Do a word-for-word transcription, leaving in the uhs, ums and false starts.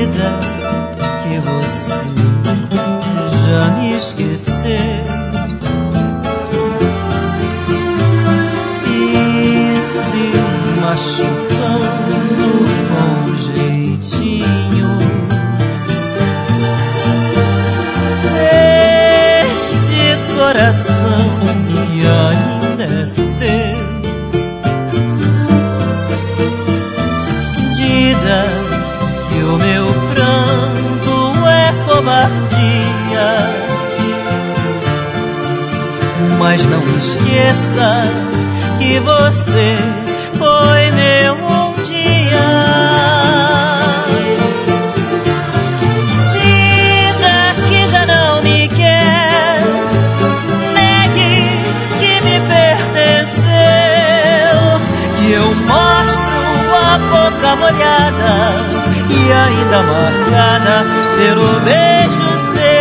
Diga que você já me esqueceu e se machucando com jeitinho. Este coração que ainda é seu, diga que o meu pranto é covardia, mas não esqueça que você foi meu um dia. Diga que já não me quer, negue que me pertenceu, que eu mostro a boca molhada e ainda marcada pelo beijo seu.